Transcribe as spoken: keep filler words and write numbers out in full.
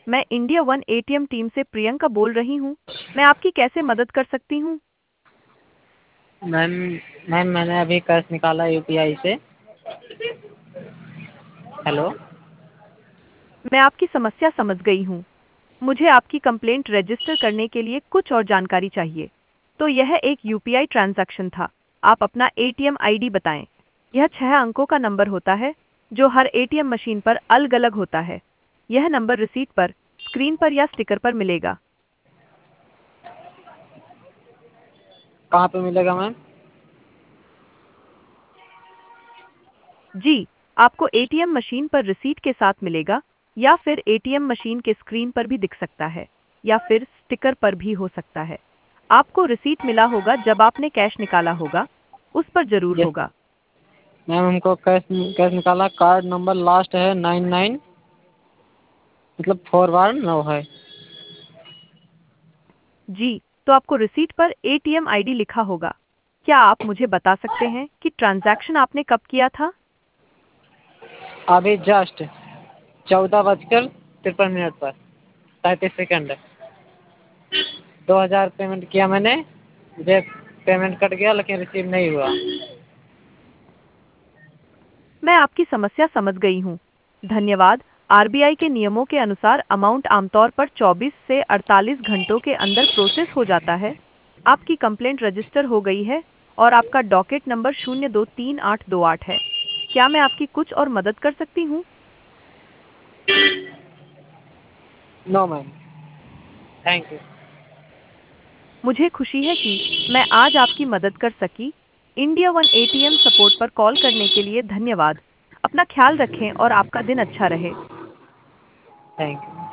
मैं India one ATM team से प्रियंका बोल रही हूँ। मैं आपकी कैसे मदद कर सकती हूँ? मैम मैम मैंने अभी कैश निकाला यूपीआई से। हेलो। मैं आपकी समस्या समझ गई हूँ। मुझे आपकी कंप्लेंट रजिस्टर करने के लिए कुछ और जानकारी चाहिए। तो यह एक यूपीआई ट्रांजैक्शन था। आप अपना एटीएम आईडी बताएं। यह छह अंकों का नंबर होता है जो हर एटीएम मशीन पर अलग अलग होता है। यह नंबर रिसीट पर, स्क्रीन पर या स्टिकर पर मिलेगा। कहाँ पे मिलेगा मैम? जी, आपको एटीएम मशीन पर रिसीट के साथ मिलेगा, या फिर एटीएम मशीन के स्क्रीन पर भी दिख सकता है, या फिर स्टिकर पर भी हो सकता है। आपको रिसीट मिला होगा जब आपने कैश निकाला होगा, उस पर जरूर यस होगा। मैम, हमको कैश कैश निकाला। कार्ड नंबर लास्ट है नाइन नाइन, मतलब फोर बार नौ है। जी, तो आपको रिसीट पर एटीएम आईडी लिखा होगा। क्या आप मुझे बता सकते हैं कि ट्रांजैक्शन आपने कब किया था? अभी जस्ट चौदह बजकर तिरपन मिनट पर तैंतीस सेकंड दो हज़ार पेमेंट किया मैंने। मुझे पेमेंट कट गया लेकिन रिसीव नहीं हुआ। मैं आपकी समस्या समझ गई हूँ। धन्यवाद। आरबीआई के नियमों के अनुसार अमाउंट आमतौर पर चौबीस से अड़तालीस घंटों के अंदर प्रोसेस हो जाता है। आपकी कंप्लेंट रजिस्टर हो गई है और आपका डॉकेट नंबर शून्य दो तीन आठ दो आठ है। क्या मैं आपकी कुछ और मदद कर सकती हूँ? No ma'am, thank you. मुझे खुशी है कि मैं आज आपकी मदद कर सकी। इंडिया वन एटीएम सपोर्ट पर कॉल करने के लिए धन्यवाद। अपना ख्याल रखें और आपका दिन अच्छा रहे। Thank you.